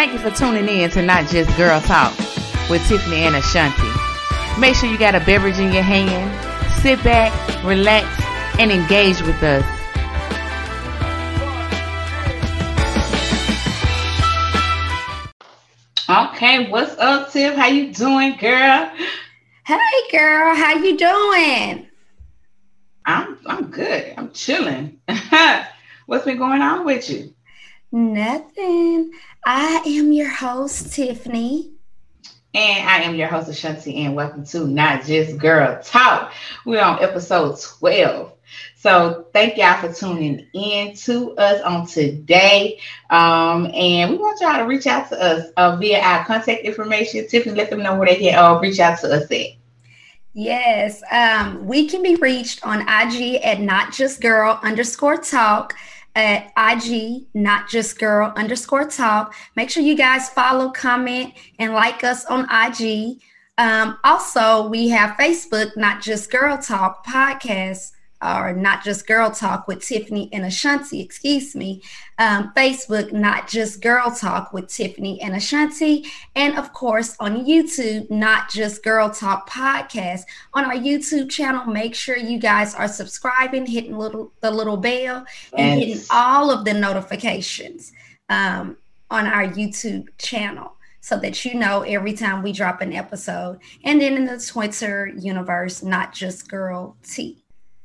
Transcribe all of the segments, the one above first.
Thank you for tuning in to Not Just Girl Talk with Tiffany and Ashanti. Make sure you got a beverage in your hand. Sit back, relax, and engage with us. Okay, what's up, Tiff? How you doing, girl? Hey, girl. How you doing? I'm good. I'm chilling. What's been going on with you? Nothing. I am your host, Tiffany. And I am your host, Ashanti, and welcome to Not Just Girl Talk. We're on episode 12. So thank y'all for tuning in to us on today. And we want y'all to reach out to us via our contact information. Tiffany, let them know where they can reach out to us at. Yes, we can be reached on IG at NotJustGirl_talk. At IG, NotJustGirl_talk. Make sure you guys follow, comment, and like us on IG. Also, we have Facebook, Not Just Girl Talk podcast, or Not Just Girl Talk with Tiffany and Ashanti, Facebook, Not Just Girl Talk with Tiffany and Ashanti. And of course, on YouTube, Not Just Girl Talk podcast. On our YouTube channel, make sure you guys are subscribing, hitting the little bell, and hitting all of the notifications on our YouTube channel, so that you know every time we drop an episode. And then in the Twitter universe, Not Just Girl T.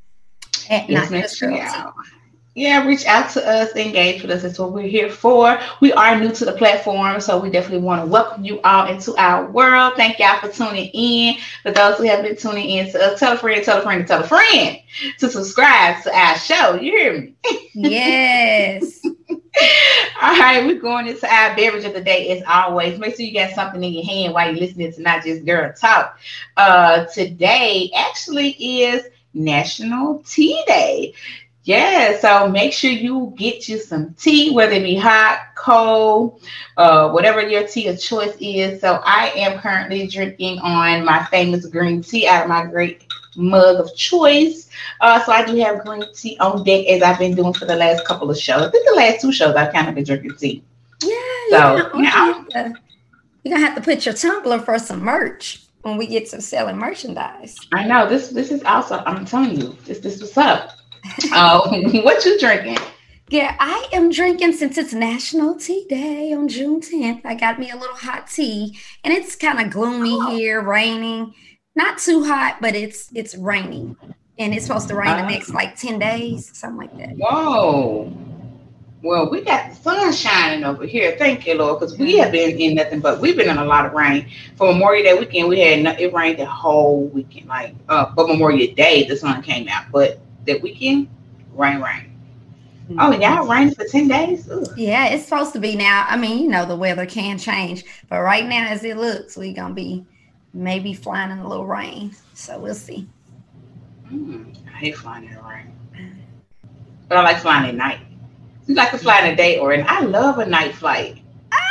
Yeah, reach out to us, engage with us. That's what we're here for. We are new to the platform, so we definitely want to welcome you all into our world. Thank y'all for tuning in. For those who have been tuning in to us, tell a friend to subscribe to our show. You hear me? Yes. All right, we're going into our beverage of the day as always. Make sure you got something in your hand while you're listening to Not Just Girl Talk. Today actually is National Tea Day. Yeah, so make sure you get you some tea, whether it be hot, cold, whatever your tea of choice is. So I am currently drinking on my famous green tea out of my great mug of choice. So I do have green tea on deck, as I've been doing for the last couple of shows. I think the last 2 shows I've kind of been drinking tea. Yeah, you're gonna have to put your tumbler for some merch when we get to selling merchandise. I know this is awesome. I'm telling you, this what's up. What you drinking? Yeah, I am drinking, since it's National Tea Day on June 10th. I got me a little hot tea, and it's kind of gloomy here, raining. Not too hot, but it's raining, and it's supposed to rain the next 10 days, something like that. Whoa. Well, we got the sun shining over here. Thank you, Lord, because we have been in nothing but we've been in a lot of rain. For Memorial Day weekend, it rained the whole weekend. For Memorial Day, the sun came out, but that weekend, rain. Mm-hmm. Oh, y'all rain for 10 days? Ugh. Yeah, it's supposed to be now. I mean, the weather can change, but right now, as it looks, we're gonna be maybe flying in a little rain. So we'll see. I hate flying in the rain, but I like flying at night. You like to fly in a day I love a night flight.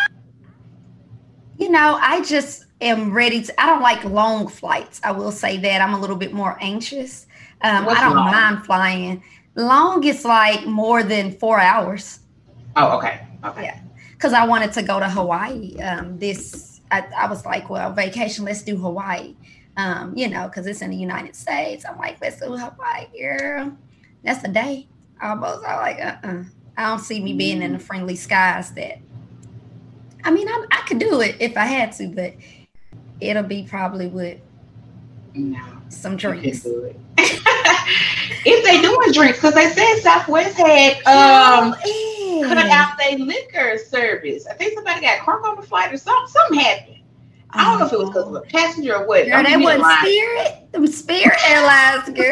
I just am ready to. I don't like long flights. I will say that I'm a little bit more anxious. I don't mind flying. Long is more than 4 hours. Oh, okay. Yeah, because I wanted to go to Hawaii. I was like, well, vacation, let's do Hawaii. Because it's in the United States. I'm like, let's do Hawaii, girl. That's a day almost. I'm like, I don't see me being in the friendly skies that. I mean, I could do it if I had to, but it'll be probably with some drinks. Do it. If they doing drinks, because they said Southwest had cut out their liquor service. I think somebody got crunk on the flight or something. Something happened. I don't know if it was because of a passenger or what. Girl, that wasn't Spirit. Them Spirit Airlines, girl.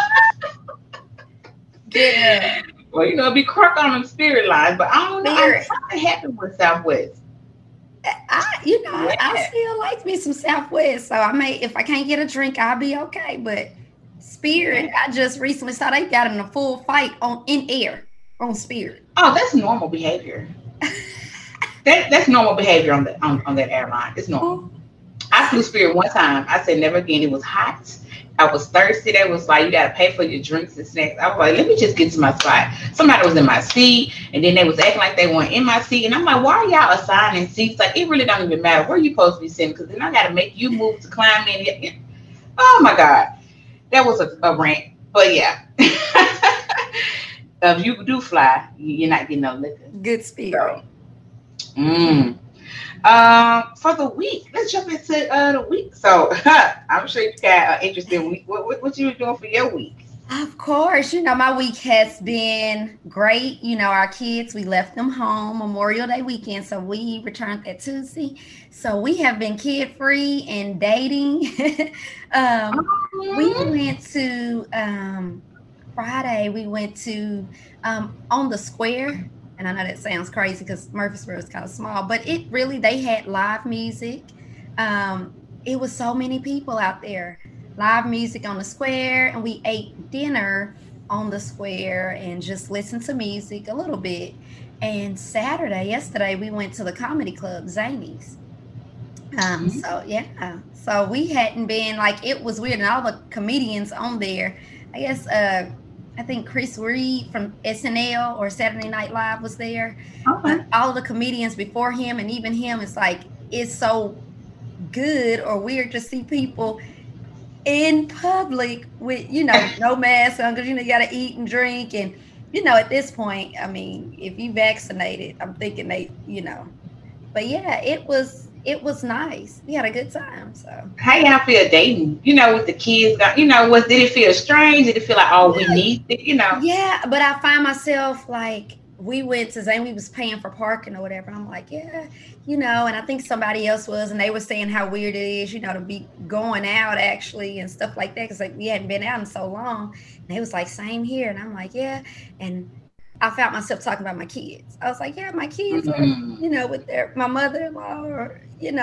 Yeah. Well, it'd be crunk on them Spirit lines, but I don't know. Something happened with Southwest. I still like me some Southwest. So if I can't get a drink, I'll be okay. But Spirit, I just recently saw they got in a full fight in air on Spirit. Oh, that's normal behavior. That's normal behavior on that airline. It's normal. I flew Spirit one time. I said never again. It was hot. I was thirsty. They was like, you gotta pay for your drinks and snacks. I was like, let me just get to my spot. Somebody was in my seat, and then they was acting like they weren't in my seat. And I'm like, why are y'all assigning seats? Like, it really don't even matter where you supposed to be sitting, because then I gotta make you move to climb in. Oh my God. That was a rant. But yeah. If you do fly, you're not getting no liquor. Good spirit. So, for the week, let's jump into the week. So I'm sure you got an interesting week. What you were doing for your week? Of course, my week has been great. Our kids, we left them home Memorial Day weekend, so we returned that Tuesday. So we have been kid-free and dating. We went to Friday. We went to on the square. And I know that sounds crazy because Murfreesboro is kind of small, but they had live music. It was so many people out there. Live music on the square, and we ate dinner on the square and just listened to music a little bit. And yesterday, we went to the comedy club, Zanies. So we hadn't been, it was weird. And all the comedians on there, I guess, I think Chris Reed from SNL or Saturday Night Live was there. Okay. All the comedians before him and even him, it's so good or weird to see people in public with, no mask on, because, you got to eat and drink. And, at this point, I mean, if you vaccinated, I'm thinking but yeah, it was nice. We had a good time. So how y'all feel dating? With the kids, did it feel strange? Did it feel like, we need it? Yeah, but I find myself we went to Zane, we was paying for parking or whatever. I'm like, yeah, and I think somebody else was, and they were saying how weird it is, to be going out actually and stuff like that, because we hadn't been out in so long. And they was like, same here, and I'm like, yeah. And I found myself talking about my kids. I was like, yeah, my kids are, with my mother-in-law, or, and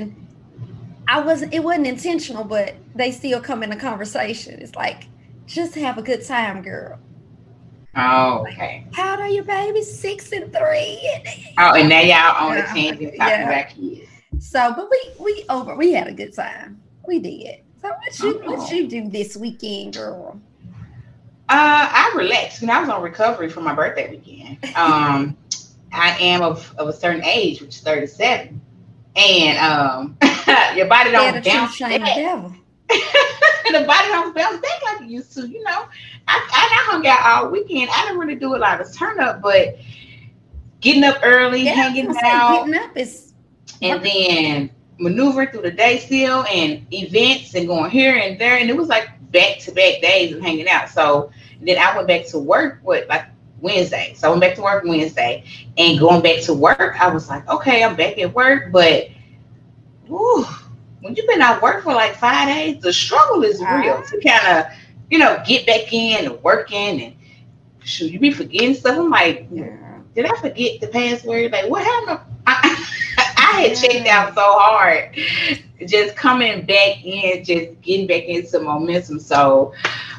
it wasn't intentional, but they still come in the conversation. It's like, just have a good time, girl. Oh, okay. How old are your babies? 6 and 3. And now y'all on the tangent talking about kids. So, but we had a good time. We did. So what you do this weekend, girl? I relaxed. I was on recovery for my birthday weekend. I am of a certain age, which is 37. And your body don't bounce back. The body don't bounce back like it used to. I hung out all weekend. I didn't really do a lot of turn up, but getting up early, hanging out, getting up is, and then maneuvering through the day still, and events and going here and there, and it was like back-to-back days of hanging out. So then I went back to work Wednesday. So I went back to work Wednesday, and going back to work, I was like, okay, I'm back at work, but when you've been out work for 5 days, the struggle is real to kind of, get back in and working, and shoot, you be forgetting stuff. I'm like, did I forget the password? What happened? I had checked out so hard, just getting back into momentum. So,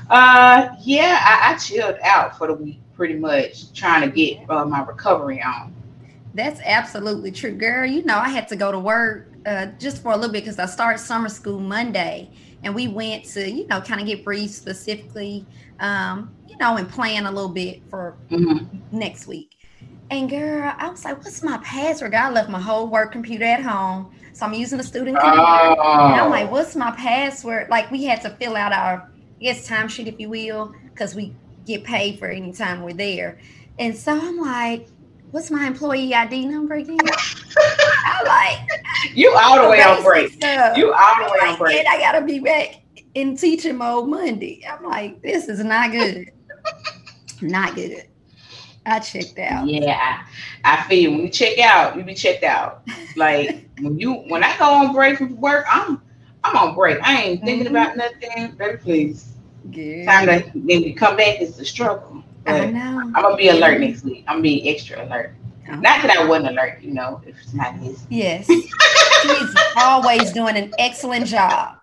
I chilled out for the week pretty much, trying to get my recovery on. That's absolutely true, girl. I had to go to work just for a little bit because I started summer school Monday, and we went to, kind of get briefed specifically, and plan a little bit for next week. And girl, I was like, what's my password? I left my whole work computer at home. So I'm using a student computer. And I'm like, what's my password? We had to fill out our, timesheet, if you will, because we get paid for any time we're there. And so I'm like, what's my employee ID number again? I'm like, you all the way on break. You all the way on break. I got to be back in teaching mode Monday. I'm like, this is not good. Not good. I checked out. Yeah, I feel when you check out, you be checked out. When I go on break from work, I'm on break. I ain't thinking about nothing. Baby, please. Good. Time to when we come back, it's the struggle. But I know. I'm gonna be alert next week. I'm gonna be extra alert. Oh. Not that I wasn't alert, if it's not his. Yes. He's always doing an excellent job.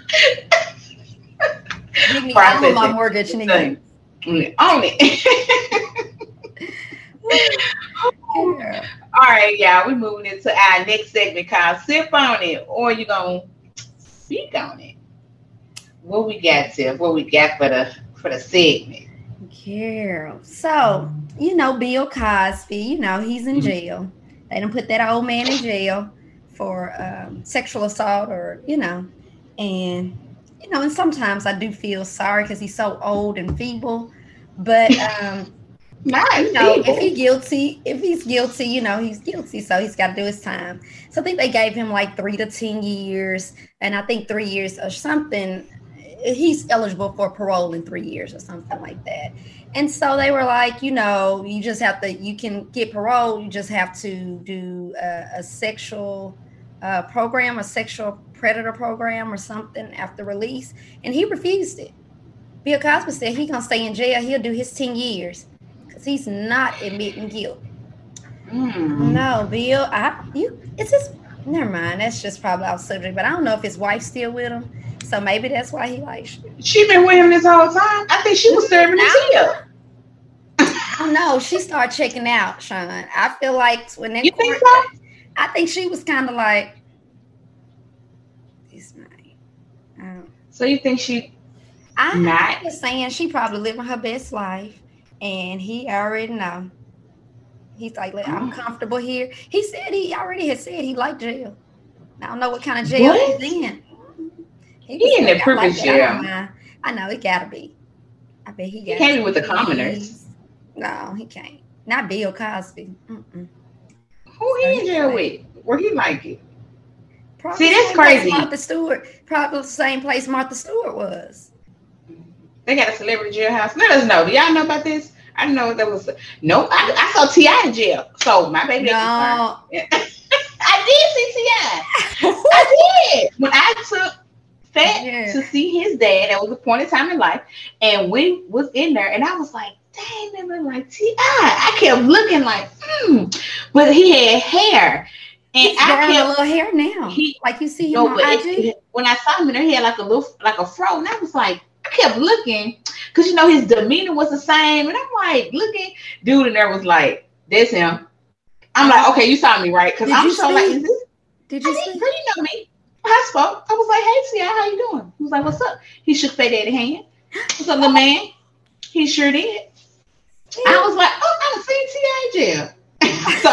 Give me all of my mortgage nigga. Own it. Yeah. All right, y'all. We're moving into our next segment called Sip on It, or you're going to speak on it. What we got, Tiff? What we got for the segment? Girl. So, Bill Cosby, he's in jail. They done put that old man in jail for sexual assault and, and sometimes I do feel sorry because he's so old and feeble. But, if he's guilty, he's guilty. So he's got to do his time. So I think they gave him like 3 to 10 years. And I think 3 years or something. He's eligible for parole in 3 years or something like that. And so they were like, you can get parole. You just have to do a sexual program, a sexual predator program or something after release. And he refused it. Bill Cosby said he's going to stay in jail. He'll do his 10 years because he's not admitting guilt. No, Bill, never mind. That's just probably off subject, but I don't know if his wife's still with him. So maybe that's why he likes you. She been with him this whole time. I think she was serving his jail. Oh no, she started checking out, Sean. I feel like when that think so? I think she was kind of like, this man. So you think she? I'm just saying she probably living her best life, and he already know. He's like, I'm comfortable here. He already had said he liked jail. I don't know what kind of jail he's in. He in the privilege jail. I know it gotta be. I bet he can't be with the commoners. No, he can't. Not Bill Cosby. Who he in jail with? Where he like it? Probably see, that's crazy. Martha Stewart. Probably the same place Martha Stewart was. They got a celebrity jailhouse. Let us know. Do y'all know about this? I know there was. Nope. I saw T.I. in jail. So my baby. No. I did see T.I. I did. When I took Fat to see his dad, that was a point in time in life, and we was in there, and I was like, dang, they look like T.I. I kept looking like, but he had hair. And he's growing a little hair now. Like you see him on IG. When I saw him in there, he had like a fro, and I was like, I kept looking because his demeanor was the same, and I'm like looking. Dude in there was like, "That's him." I'm like, "Okay, you saw me, right?" Because I'm so like, "Is this?" Did you see? You know me? I spoke. I was like, "Hey, T.I., how you doing?" He was like, "What's up?" He shook Fat Daddy hand. What's up, little man? He sure did. Yeah. I was like, "Oh, I done seen T.I. in jail."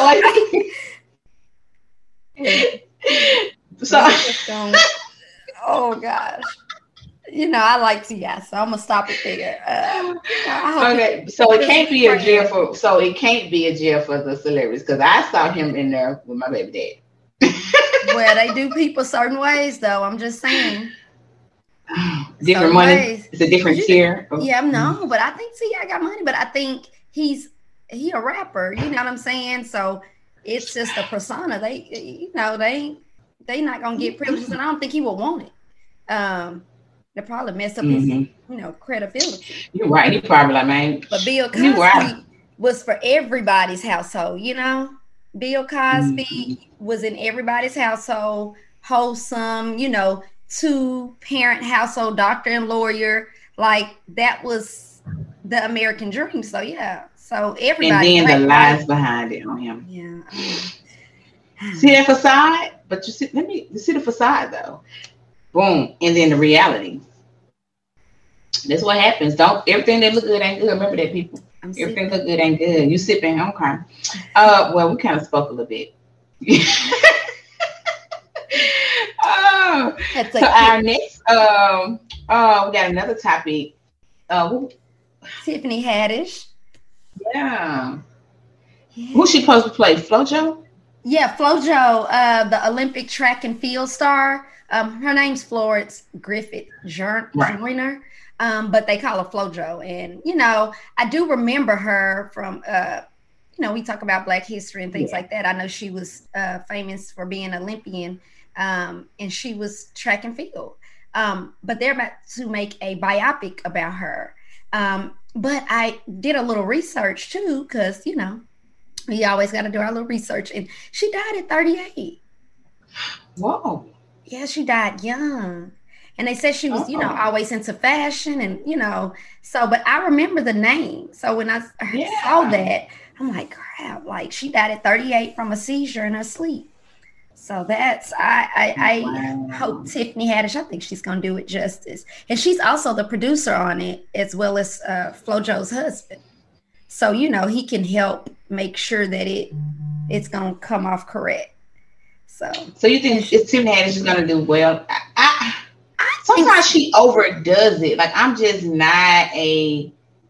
Oh gosh. I like T.I., so I'm gonna stop it there. Okay, so it can't be a jail for. So it can't be a jail for the celebrities because I saw him in there with my baby dad. Well, they do people certain ways, though. I'm just saying. Different money. It's a different tier. Yeah, no, but I think T.I. got money, but I think he a rapper. You know what I'm saying? So it's just a persona. They not gonna get privileges, and I don't think he will want it. They probably mess up his, credibility. You're right. He probably like, man. But Bill Cosby was for everybody's household. Bill Cosby was in everybody's household, wholesome. 2-parent household, doctor and lawyer. Like that was the American dream. So yeah. So everybody. And then the lies behind it on him. Yeah. See that facade, but you see the facade though. Boom, and then the reality. That's what happens. Everything that look good ain't good. Remember that, people. Everything look good ain't good. You sipping, okay. Well, we kind of spoke a little bit. So our next, we got another topic. Tiffany Haddish. Yeah. Who's she supposed to play? FloJo? Yeah, FloJo, the Olympic track and field star. Her name's Florence Griffith Joyner, but they call her FloJo. And, I do remember her from, we talk about Black history and things like that. I know she was famous for being an Olympian, and she was track and field. But they're about to make a biopic about her. But I did a little research, too, because, we always got to do our little research. And she died at 38. Whoa. Yeah, she died young. And they said she was, always into fashion and, but I remember the name. So when I saw that, I'm like, crap, like she died at 38 from a seizure in her sleep. So that's I Wow. hope Tiffany Haddish. I think she's gonna do it justice, and she's also the producer on it as well as FloJo's husband. So he can help make sure that it's gonna come off correct. So you think Tiffany Haddish is gonna do well? I think sometimes she overdoes it. Like I'm just not a.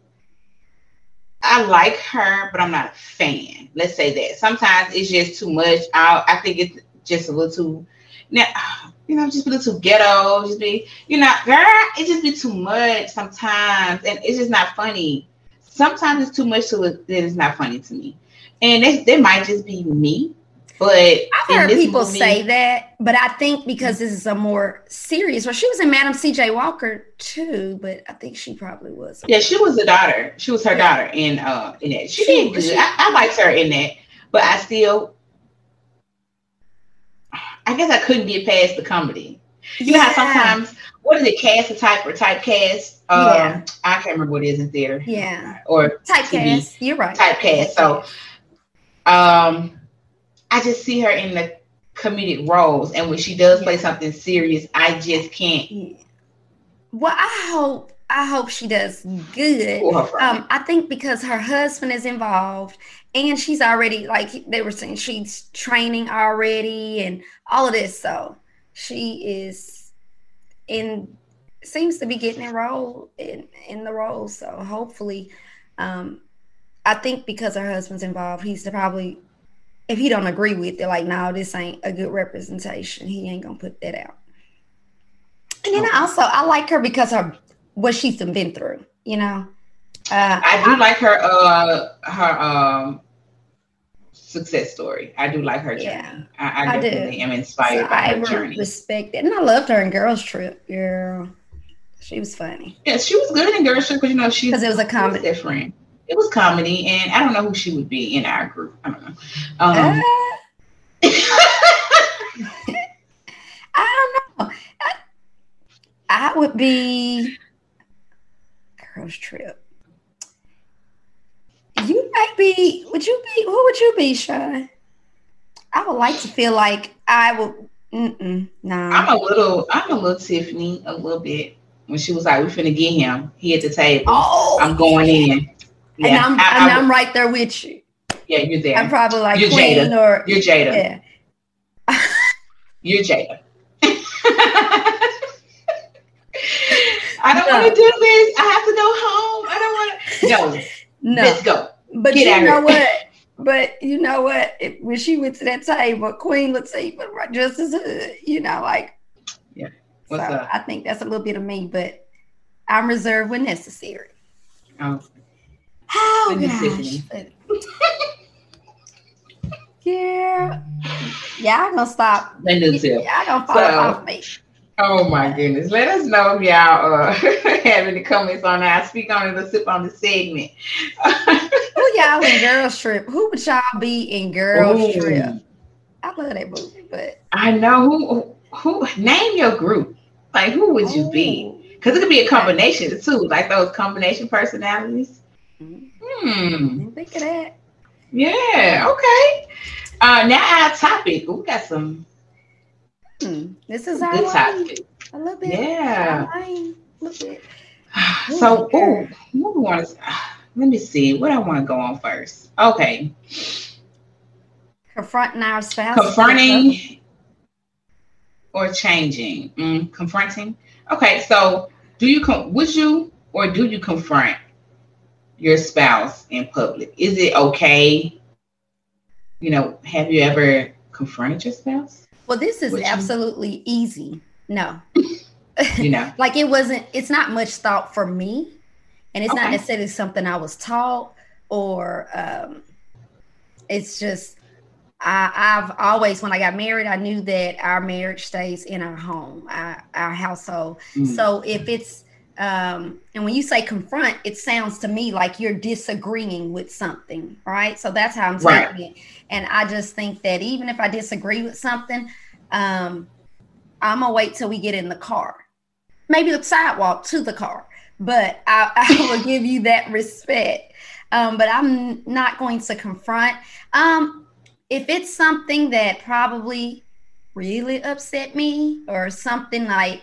I like her, but I'm not a fan. Let's say that. Sometimes it's just too much. I think it's just a little too. Now, just a little too ghetto. Just be, girl, it just be too much sometimes, and it's just not funny. Sometimes it's too much to it that it's not funny to me, and that might just be me. But I've heard people say that, but I think because this is a more serious. Well, she was in Madam C.J. Walker too, but I think she probably was. Yeah, she was the daughter. She was her daughter in that. She did good. I liked her in that, but I guess I couldn't get past the comedy. You know how sometimes, what is it, cast a type or typecast? I can't remember what it is in theater. Yeah. Or typecast. You're right. Typecast. So, I just see her in the comedic roles, and when she does play something serious, I just can't. Yeah. Well, I hope she does good. I think because her husband is involved, and she's already, like they were saying, she's training already, and all of this. So she seems to be getting enrolled in the role. So hopefully, I think because her husband's involved, he's probably. If he don't agree with it, like, no, this ain't a good representation, he ain't gonna put that out. And then I like her because of what she's been through, I do like her success story. I do like her journey. Yeah, I definitely am inspired by her journey. Respect it. And I loved her in Girls Trip, girl. She was funny. Yeah, she was good in Girls Trip because because it was a comedy. Different. It was comedy, and I don't know who she would be in our group. I don't know. I don't know. I would be Girls Trip. You might be. Who would you be, Sean? I would like to feel like I would. No. I'm a little Tiffany, a little bit. When she was like, "We finna get him. He at the table. Oh, I'm going in." Yeah, and I'm right there with you. Yeah, you're there. I'm probably like you're Queen Jada. or you're Jada. Yeah. You're Jada. I don't want to do this. I have to go home. I don't want to. No. Let's go. But Get you know what? But you know what? When she went to that table, Queen looked even just as hood. Like. Yeah. What's up? I think that's a little bit of me, but I'm reserved when necessary. Oh gosh. Yeah, I'm gonna stop. They do too. Yeah, I'm gonna fall off me. Oh my goodness. Let us know if y'all have any comments on that. I speak on it or sip on the segment. Who y'all in Girls Trip? Who would y'all be in Girls Trip? I love that movie, but I know who name your group. Like who would you be? Because it could be a combination too, like those combination personalities. Think of that. Yeah, okay. Now our topic. We got some. This is good topic. A little bit. Yeah. A little bit. So, what we want to? Let me see. What I want to go on first. Okay. Confronting our spouse. Confronting or changing. Confronting. Okay. So, would you or do you confront your spouse in public? Is it okay? Have you ever confronted your spouse? Well, this is absolutely easy. No. Like it's not much thought for me. And it's not necessarily something I was taught or it's just, I've always, when I got married, I knew that our marriage stays in our home, our household. So if it's, and when you say confront, it sounds to me like you're disagreeing with something, right? So that's how I'm taking it. And I just think that even if I disagree with something, I'm gonna wait till we get in the car, maybe the sidewalk to the car, but I will give you that respect. But I'm not going to confront. If it's something that probably really upset me or something like,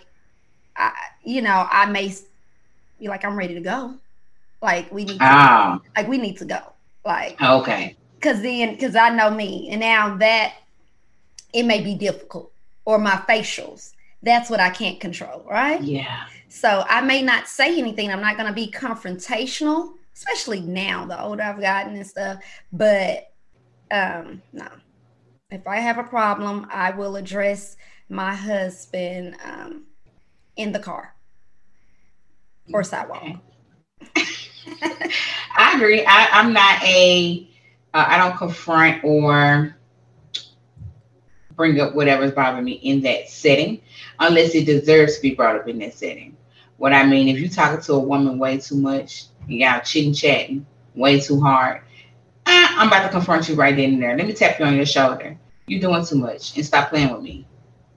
I may be like, I'm ready to go. Like we need to go. Like, okay. Because I know me. And now that it may be difficult, or my facials, that's what I can't control, right? Yeah. So I may not say anything. I'm not going to be confrontational, especially now, the older I've gotten and stuff. But no. If I have a problem, I will address my husband in the car or sidewalk. Okay. I agree. I'm not I don't confront or bring up whatever's bothering me in that setting unless it deserves to be brought up in that setting. What I mean, if you're talking to a woman way too much, you got chatting way too hard, I'm about to confront you right then and there. Let me tap you on your shoulder. You're doing too much and stop playing with me.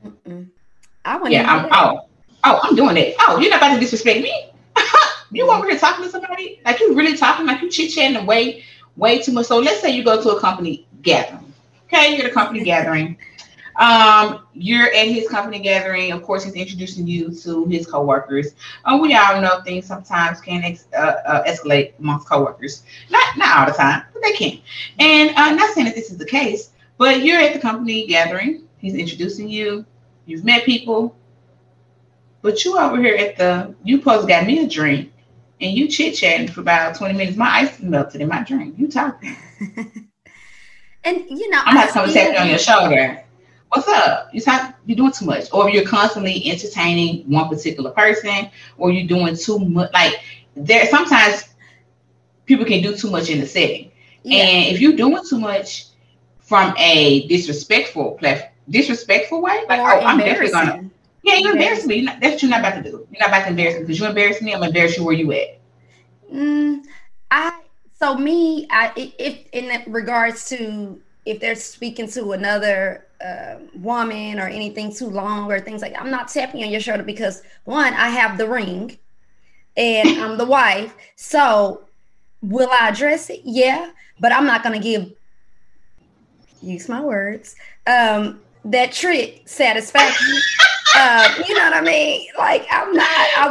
I wouldn't. I'm doing it. Oh, you're not about to disrespect me? You over here talking to somebody? Like you really talking, like you chit-chatting way too much. So let's say you go to a company gathering. Okay, you're at a company gathering. You're at his company gathering. Of course, he's introducing you to his coworkers. We all know things sometimes can escalate amongst coworkers. Not all the time, but they can. And I'm not saying that this is the case, but you're at the company gathering. He's introducing you. You've met people. But you over here you supposed to got me a drink. And you chit-chatting for about 20 minutes. My ice melted in my drink. You talking. And, I'm not coming to tap you on your shoulder. What's up? You're doing too much. Or you're constantly entertaining one particular person. Or you're doing too much. Like, sometimes people can do too much in the setting. Yeah. And if you're doing too much from a disrespectful way, like, I'm definitely going to. Yeah, you embarrass me. That's what you're not about to do. You're not about to embarrass me because you embarrass me. I'm gonna embarrass you where you at. If in regards to if they're speaking to another woman or anything too long or things like that, I'm not tapping on your shoulder because one, I have the ring, and I'm the wife. So will I address it? Yeah, but I'm not gonna use my words. That trick satisfaction. You know what I mean? Like I'm not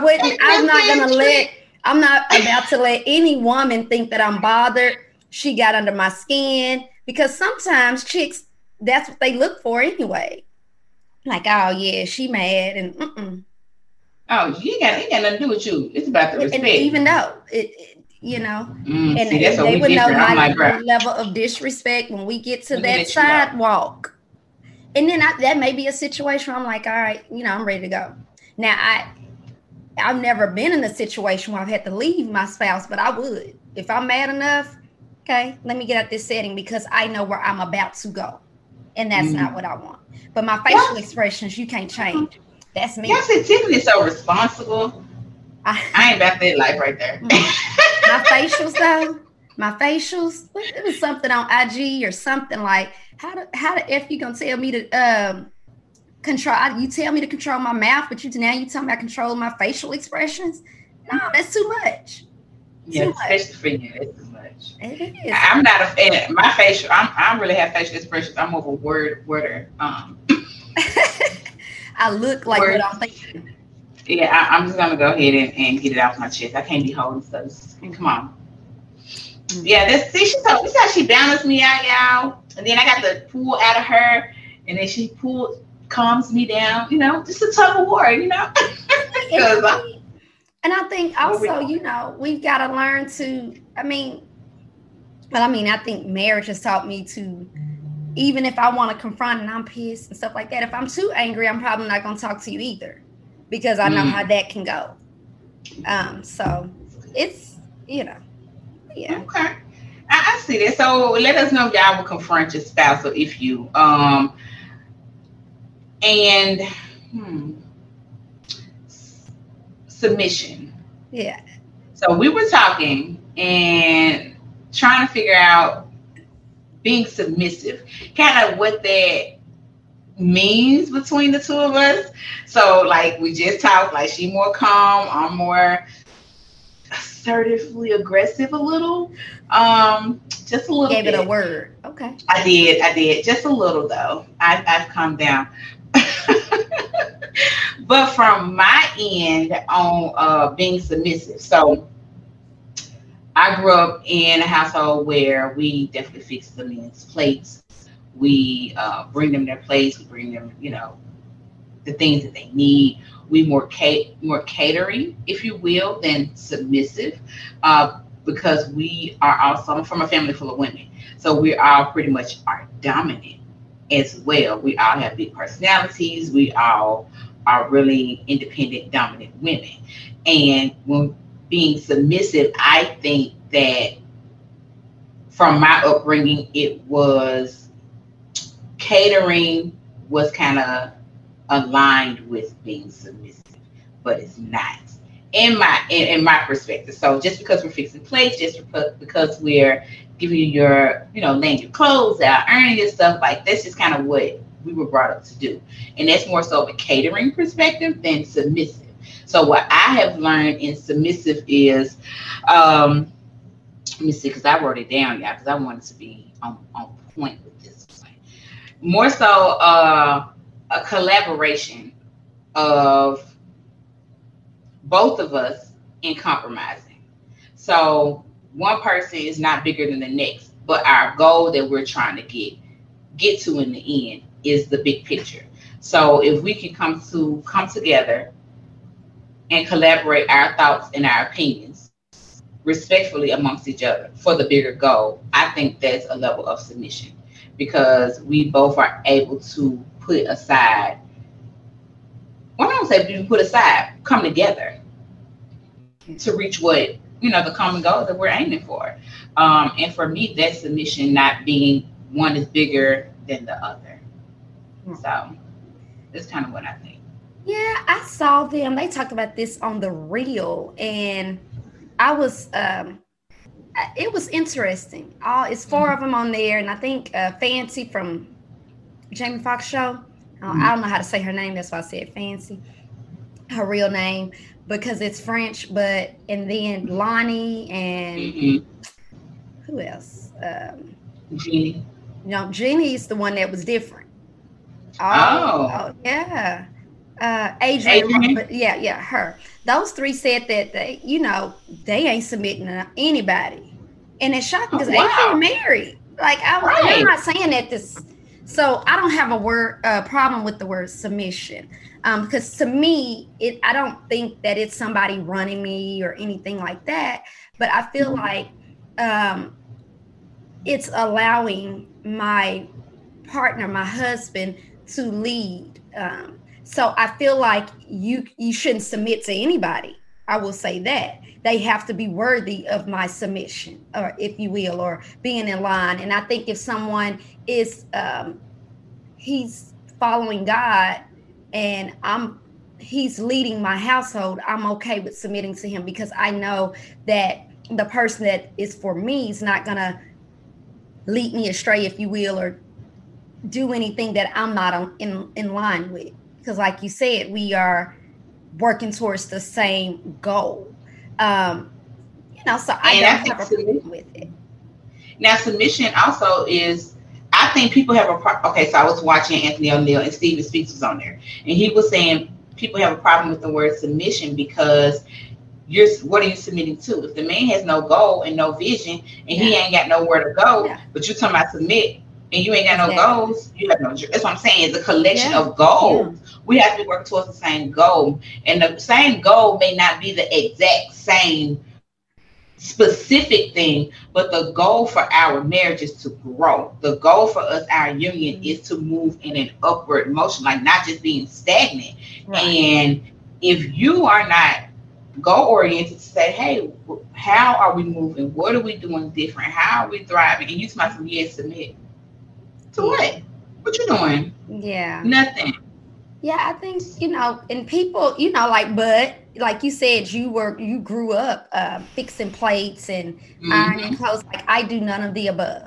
about to let any woman think that I'm bothered. She got under my skin because sometimes chicks, that's what they look for anyway. Like, oh yeah, she mad and Oh, it ain't got nothing to do with you. It's about the respect. And even though and that's they would know my like, level of disrespect when we get to that sidewalk. And then that may be a situation where I'm like, all right, I'm ready to go. Now, I've never been in a situation where I've had to leave my spouse, but I would. If I'm mad enough, okay, let me get out this setting because I know where I'm about to go. And that's not what I want. But my facial expressions, you can't change. That's me. Y'all say Tiffany's so responsible. I ain't about that life right there. My facials, though. It was something on IG or something like, how the F you gonna tell me to control? You tell me to control my mouth, but you talking about controlling my facial expressions? No, that's too much. Yeah, especially for you, it's too much. It is. I'm not a fan. My facial, I really have facial expressions. I'm over worder. I look like what I'm thinking. Yeah, I'm just gonna go ahead and get it off my chest. I can't be holding stuff. Come on. Yeah, she's how she balanced me out, y'all. And then I got the pull out of her, and then she calms me down. Just a tug of war, And I think also, we've got to learn to. I think marriage has taught me to, even if I want to confront and I'm pissed and stuff like that. If I'm too angry, I'm probably not going to talk to you either, because I know how that can go. So it's yeah. Okay. I see that. So let us know if y'all will confront your spouse, or if you submission. Yeah. So we were talking and trying to figure out being submissive, kind of what that means between the two of us. So like we just talked, like she more calm, I'm more assertively aggressive a little. Just a little Gave bit. It a word. Okay. I did. Just a little though. I've calmed down. But from my end on being submissive. So I grew up in a household where we definitely fix the men's plates. We bring them their plates. We bring them, the things that they need. We more catering, if you will, than submissive, because we are also, I'm from a family full of women, so we all pretty much are dominant as well. We all have big personalities. We all are really independent, dominant women. And when being submissive, I think that from my upbringing, it was catering was kind of aligned with being submissive, but it's not in my perspective. So just because we're fixing plates, just because we're giving you your, laying your clothes out, earning your stuff, like that's just kind of what we were brought up to do. And that's more so of a catering perspective than submissive. So what I have learned in submissive is, let me see, because I wrote it down, y'all, because I wanted to be on point with this one. More so a collaboration of both of us in compromising. So one person is not bigger than the next, but our goal that we're trying to get to in the end is the big picture. So if we can come together and collaborate our thoughts and our opinions respectfully amongst each other for the bigger goal, I think that's a level of submission, because we both are able to put aside, well, I don't say put aside, come together to reach what, the common goal that we're aiming for. And for me, that's submission, not being one is bigger than the other. So that's kind of what I think. Yeah, I saw them. They talked about this on the reel, and I was, it was interesting. It's 4 of them on there, and I think Fancy from Jamie Foxx show. I don't know how to say her name. That's why I said Fancy, her real name, because it's French. And then Lonnie and who else? Jeannie. Jeannie's the one that was different. Oh yeah. Adrian. Yeah, her. Those 3 said that they ain't submitting to anybody, and it's shocking because Adrian married. Like I'm not saying that this. So I don't have a problem with the word submission, because to me, I don't think that it's somebody running me or anything like that. But I feel like it's allowing my partner, my husband, to lead. So I feel like you shouldn't submit to anybody. I will say that they have to be worthy of my submission, or if you will, or being in line. And I think if someone is, he's following God and he's leading my household, I'm okay with submitting to him, because I know that the person that is for me is not going to lead me astray, if you will, or do anything that I'm not in line with. Because like you said, we are working towards the same goal. So I don't have a problem with it. Now, submission also is, I think people have okay, so I was watching Anthony O'Neill and Stephen Speaks was on there, and he was saying people have a problem with the word submission because what are you submitting to? If the man has no goal and no vision and he ain't got nowhere to go, but you're talking about submit and you ain't got no goals, you have no. That's what I'm saying. It's a collection of goals. We have to be working towards the same goal, and the same goal may not be the exact same specific thing, but the goal for our marriage is to grow. The goal for us, our union, is to move in an upward motion, like not just being stagnant. Right. And if you are not goal oriented to say, hey, how are we moving? What are we doing different? How are we thriving? And you might say, yes, submit. To what? What you doing? Yeah. Nothing. Yeah, I think, and people, like Bud, like you said, you grew up fixing plates and ironing clothes. Like I do none of the above.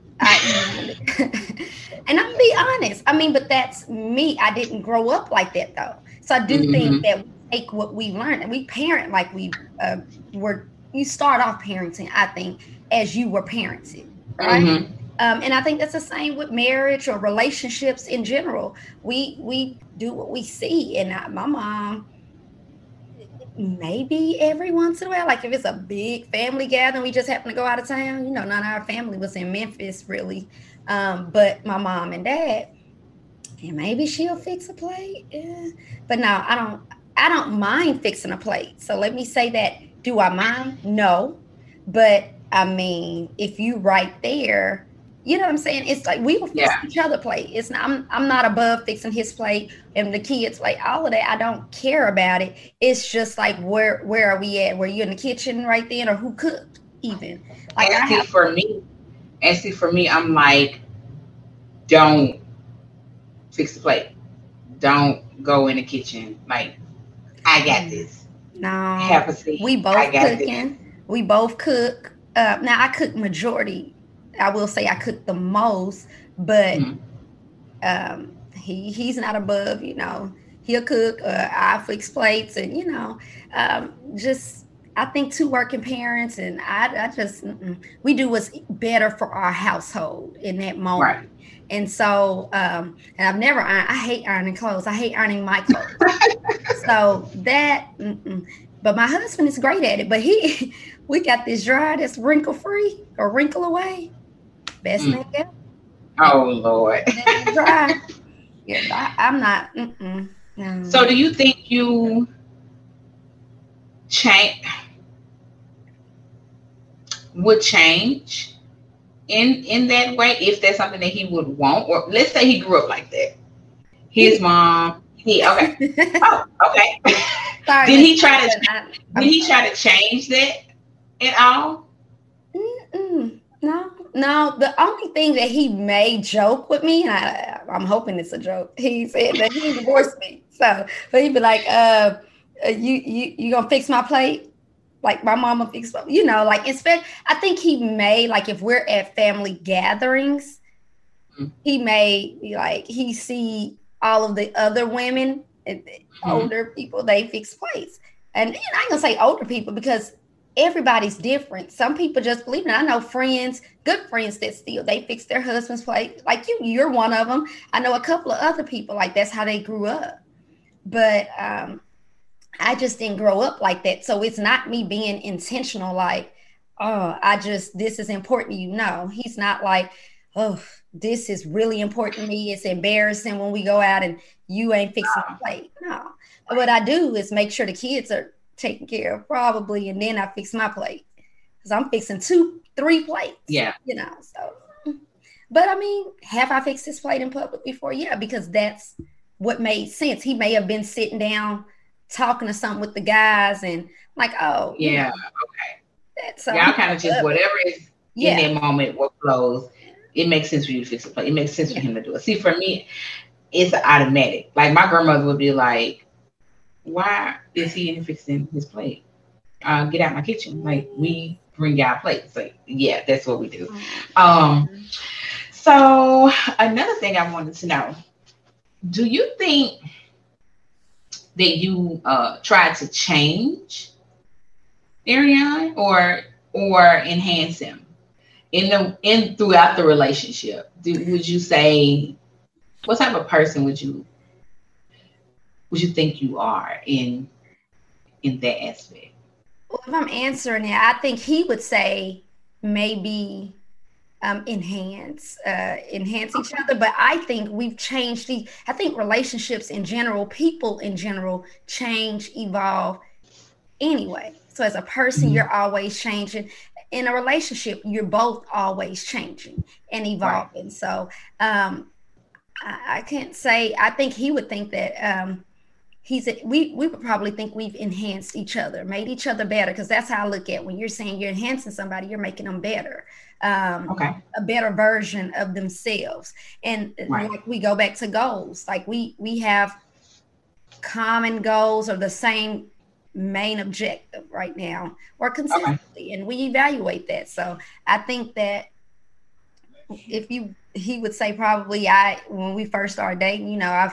And I'm be honest. I mean, but that's me. I didn't grow up like that though. So I do think that we take what we learned and we parent like we you start off parenting, I think, as you were parented, right? And I think that's the same with marriage or relationships in general. We do what we see. And my mom, maybe every once in a while, like if it's a big family gathering, we just happen to go out of town. You know, none of our family was in Memphis really, but my mom and dad. And maybe she'll fix a plate. Yeah. But no, I don't mind fixing a plate. So let me say that. Do I mind? No. But I mean, if you right there, you know what I'm saying? It's like we will fix each other plate. It's not I'm not above fixing his plate and the kids plate, all of that. I don't care about it. It's just like where are we at? Were you in the kitchen right then, or who cooked even? Like for me, I'm like, don't fix the plate. Don't go in the kitchen. Like, I got this. No. Have a seat. We both cooking. We both cook. Now I cook majority. I will say I cook the most, but he's not above, you know. He'll cook, I fix plates, and you know, just I think two working parents, and I just we do what's better for our household in that moment. Right. And so, and I've never ironed. I hate ironing clothes. I hate ironing my clothes. So that, but my husband is great at it. But we got this dryer that's wrinkle free or wrinkle away. Best thing ever. Oh Lord. Dry. Yeah, I'm not. No. So, do you think you would change in that way if that's something that he would want? Or let's say he grew up like that. His mom. Okay. Oh, okay. Sorry, did he try to change that at all? No. The only thing that he may joke with me, and I'm hoping it's a joke. He said that he divorced me. So, but he'd be like, "You gonna fix my plate? Like my mama fixed, you know, like I think he may, like if we're at family gatherings, he may be like he see all of the other women and older people, they fix plates. And I ain't gonna say older people because everybody's different. Some people just believe it. I know friends, good friends that still they fix their husband's plate. Like you're one of them. I know a couple of other people like that's how they grew up. But I just didn't grow up like that. So it's not me being intentional, like, oh, this is important to you. No, he's not like, oh, this is really important to me. It's embarrassing when we go out and you ain't fixing the plate. No. What I do is make sure the kids are taken care of probably, and then I fix my plate. Because I'm fixing 2-3 plates. Yeah. You know, so. But I mean, have I fixed this plate in public before? Yeah, because that's what made sense. He may have been sitting down talking to something with the guys and like, oh. Yeah, okay. Y'all kind of just whatever is in that moment, what flows. It makes sense for you to fix the plate. It makes sense for him to do it. See, for me, it's automatic. Like my grandmother would be like, why is he in fixing his plate? Get out my kitchen. Like we bring y'all plates. Like, yeah, that's what we do. So another thing I wanted to know, do you think that you tried to change Ariane or enhance him throughout the relationship? Would you say, what type of person would you think you are in that aspect? Well, if I'm answering it, I think he would say maybe enhance each other. But I think we've changed. I think relationships in general, people in general, change, evolve anyway. So as a person, you're always changing. In a relationship, you're both always changing and evolving. Right. So I can't say. I think he would think that we would probably think we've enhanced each other, made each other better, because that's how I look at when you're saying you're enhancing somebody, you're making them better, a better version of themselves. And like we go back to goals, like we have common goals or the same main objective right now or consistently, and we evaluate that. So I think that he would say probably when we first started dating, you know,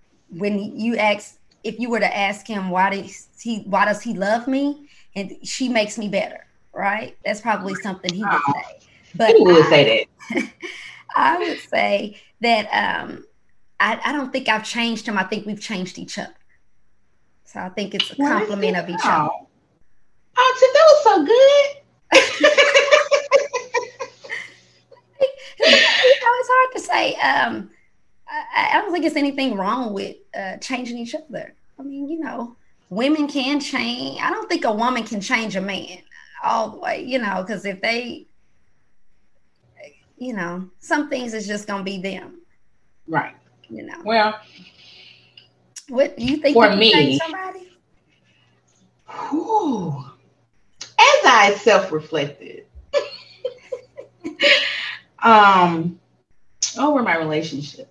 if you were to ask him why does he love me, and she makes me better, right? That's probably something he would say. But he would say that. I would say that I don't think I've changed him. I think we've changed each other. So I think it's a compliment of each other. Oh, Tiff, that was so good. It's hard to say. I don't think it's anything wrong with changing each other. I mean, women can change. I don't think a woman can change a man all the way, because if they, some things is just going to be them. Right. Well, what do you think for me, change somebody? As I self-reflected, over my relationships,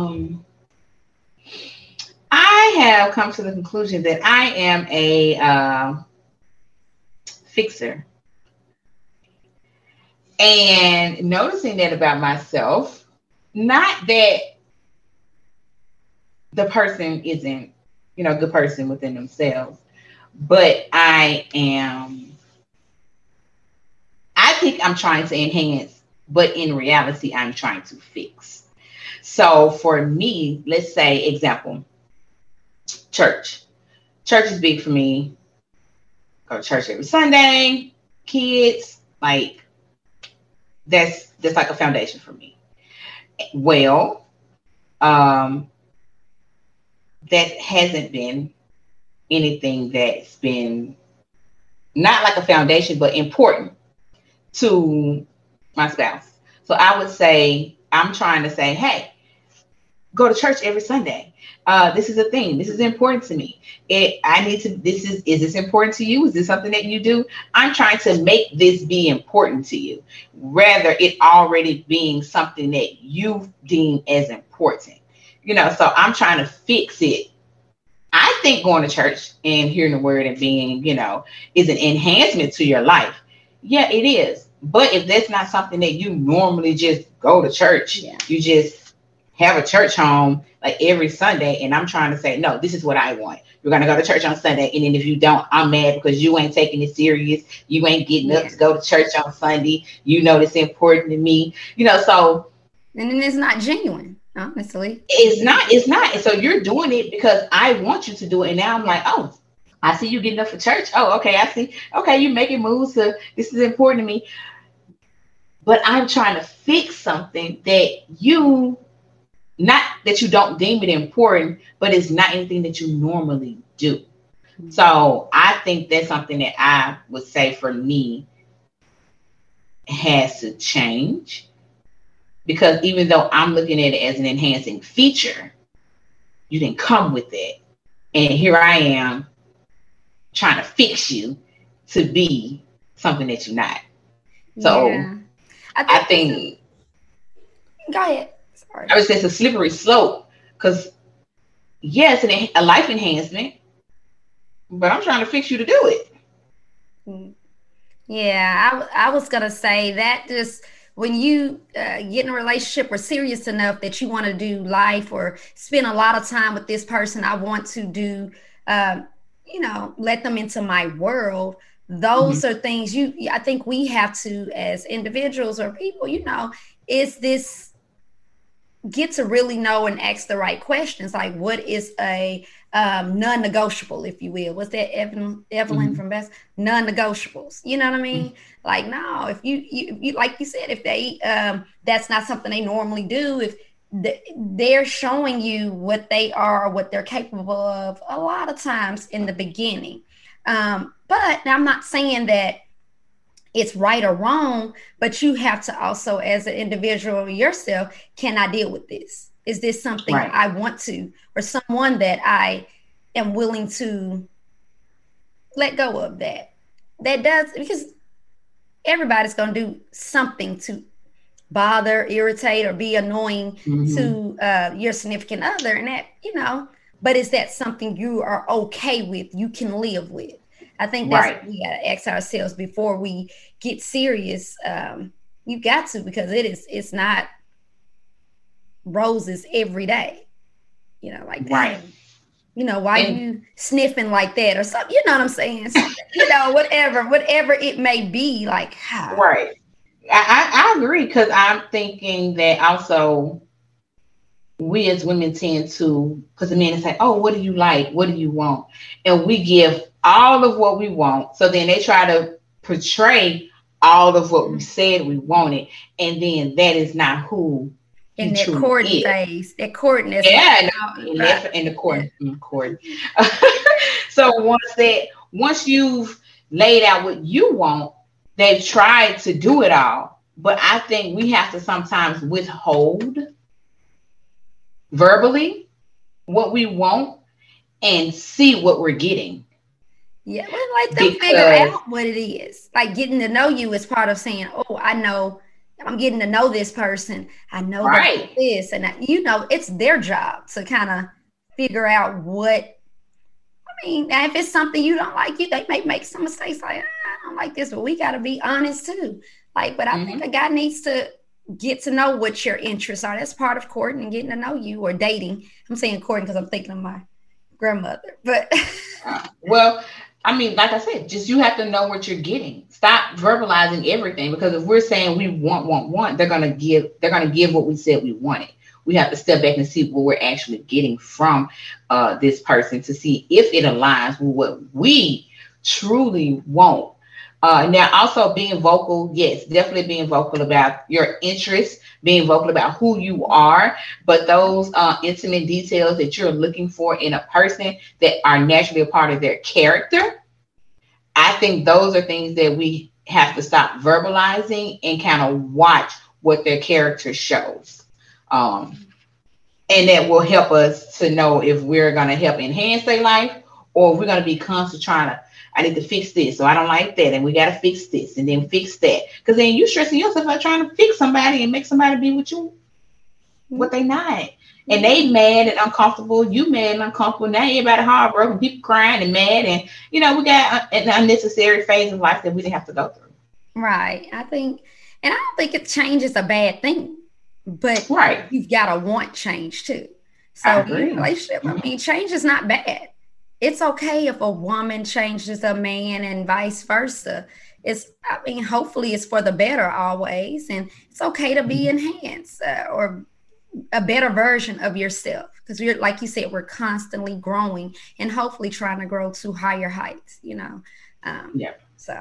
I have come to the conclusion that I am a fixer. And noticing that about myself, not that the person isn't, a good person within themselves, but I think I'm trying to enhance, but in reality, I'm trying to fix. So for me, let's say, example, church. Church is big for me. Go to church every Sunday. Kids, like, that's like a foundation for me. Well, that hasn't been anything that's been not like a foundation, but important to my spouse. So I would say, I'm trying to say, hey, go to church every Sunday. This is a thing. This is important to me. Is this important to you? Is this something that you do? I'm trying to make this be important to you, rather it already being something that you deem as important. So I'm trying to fix it. I think going to church and hearing the word and being, is an enhancement to your life. Yeah, it is. But if that's not something that you normally just go to church, you just have a church home like every Sunday. And I'm trying to say, no, this is what I want. You're going to go to church on Sunday. And then if you don't, I'm mad because you ain't taking it serious. You ain't getting up to go to church on Sunday. It's important to me, so. And then it's not genuine. Honestly, it's not. So you're doing it because I want you to do it. And now I'm like, oh, I see you getting up for church. Oh, okay. I see. Okay. You making moves to, this is important to me, but I'm trying to fix something that not that you don't deem it important, but it's not anything that you normally do. Mm-hmm. So I think that's something that I would say for me has to change. Because even though I'm looking at it as an enhancing feature, you didn't come with it. And here I am trying to fix you to be something that you're not. So I think go ahead. Sorry. I would say it's a slippery slope because it's a life enhancement, but I'm trying to fix you to do it. Yeah, I was going to say that just when you get in a relationship or serious enough that you want to do life or spend a lot of time with this person, I want to do, let them into my world. Those are things I think we have to, as individuals or people, is this get to really know and ask the right questions. Like, what is a non-negotiable, if you will? What's that, Evelyn from Best? Non-negotiables. You know what I mean? Like, no, if you like you said, if they that's not something they normally do, if they're showing you what they are, what they're capable of a lot of times in the beginning. But I'm not saying that it's right or wrong, but you have to also, as an individual yourself, can I deal with this? Is this something I want to, or someone that I am willing to let go of that does, because everybody's going to do something to bother, irritate, or be annoying to your significant other. And that, but is that something you are okay with, you can live with? I think that's what we got to ask ourselves before we get serious. You got to, because it's not roses every day, like that. Why you sniffing like that or something, you know what I'm saying? Whatever it may be, like how. Right. I agree because I'm thinking that also we as women tend to, because the men say, "Oh, what do you like? What do you want?" And we give all of what we want. So then they try to portray all of what we said we wanted, and then that is not who in you that truly courting is. phase, that courting is Yeah, right. in the court. So once you've laid out what you want, they've tried to do it all. But I think we have to sometimes withhold verbally what we want and see what we're getting. Yeah, well, like them figure Because out what it is. Like getting to know you is part of saying, "Oh, I know, I'm getting to know this person. I know they right. like this," and it's their job to kind of figure out what. I mean, now if it's something you don't like, they may make some mistakes. Like, I don't like this, but we got to be honest too. Like, but I think a guy needs to get to know what your interests are. That's part of courting and getting to know you or dating. I'm saying courting because I'm thinking of my grandmother, but Well, I mean, like I said, just you have to know what you're getting. Stop verbalizing everything because if we're saying we want, they're gonna give what we said we wanted. We have to step back and see what we're actually getting from this person to see if it aligns with what we truly want. Now, also being vocal, yes, definitely being vocal about your interests, being vocal about who you are, but those intimate details that you're looking for in a person that are naturally a part of their character, I think those are things that we have to stop verbalizing and kind of watch what their character shows. Um, and that will help us to know if we're going to help enhance their life or if we're going to be constantly trying to, I need to fix this, so I don't like that, and we got to fix this and then fix that. Because then you stressing yourself out trying to fix somebody and make somebody be with you what they not. And they mad and uncomfortable. You mad and uncomfortable. Now everybody heartbroken, people crying and mad, and we got an unnecessary phase of life that we didn't have to go through. right. And I don't think it change is a bad thing, but Right. you've got to want change too. I So agree. in a relationship, I mean, change is not bad. It's okay if a woman changes a man and vice versa. I mean, hopefully it's for the better always. And it's okay to be enhanced or a better version of yourself because we're, like you said, we're constantly growing and hopefully trying to grow to higher heights. Yeah. So,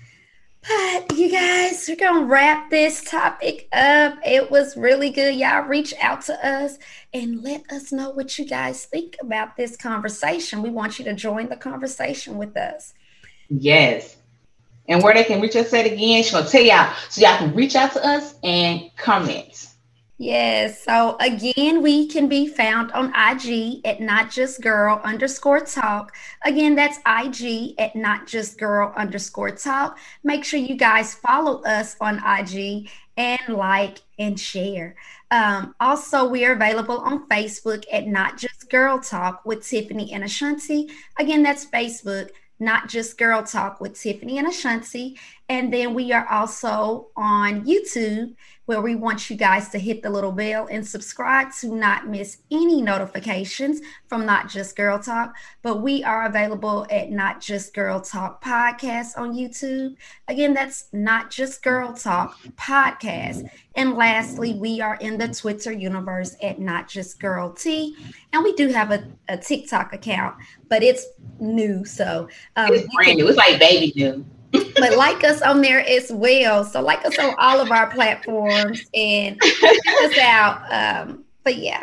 but you guys, we're gonna wrap this topic up. It was really good. Y'all reach out to us and let us know what you guys think about this conversation. We want you to join the conversation with us. Yes. And where they can reach us at again, she's gonna tell y'all so y'all can reach out to us and comment. Yes. So again, we can be found on IG at notjustgirl_talk. Again, that's IG at notjustgirl_talk. Make sure you guys follow us on IG and like and share. Also, we are available on Facebook at Not Just Girl Talk with Tiffany and Ashanti. Again, that's Facebook, Not Just Girl Talk with Tiffany and Ashanti. And then we are also on YouTube, where we want you guys to hit the little bell and subscribe to not miss any notifications from Not Just Girl Talk. But we are available at Not Just Girl Talk Podcast on YouTube. Again, that's Not Just Girl Talk Podcast. And lastly, we are in the Twitter universe at Not Just Girl T. And we do have a TikTok account, but it's new. So it's brand new. It's like baby new. But like us on there as well. So like us on all of our platforms and check us out. But yeah.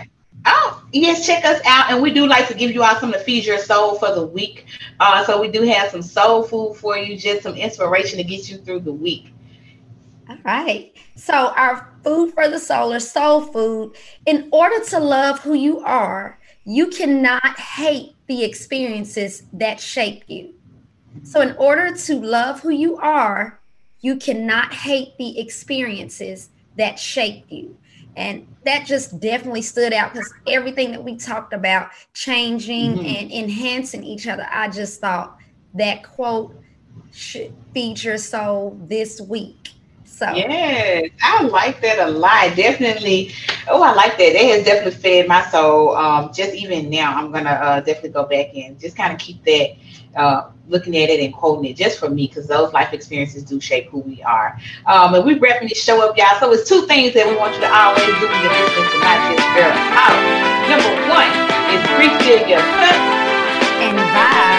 Yes, check us out. And we do like to give you all something to feed your soul for the week. So we do have some soul food for you, just some inspiration to get you through the week. All right. So our food for the soul or soul food. In order to love who you are, you cannot hate the experiences that shape you. So in order to love who you are, you cannot hate the experiences that shape you. And that just definitely stood out because everything that we talked about changing and enhancing each other, I just thought that quote should feed your soul this week. So yes, I like that a lot. Definitely. Oh, I like that. That has definitely fed my soul. Just even now, I'm gonna definitely go back and just kind of keep that. Looking at it and quoting it just for me because those life experiences do shape who we are. And we wrapping this show up, y'all. So it's two things that we want you to always do when you're listening to Not Just Girl Talk. Number one is refill your cup and vibe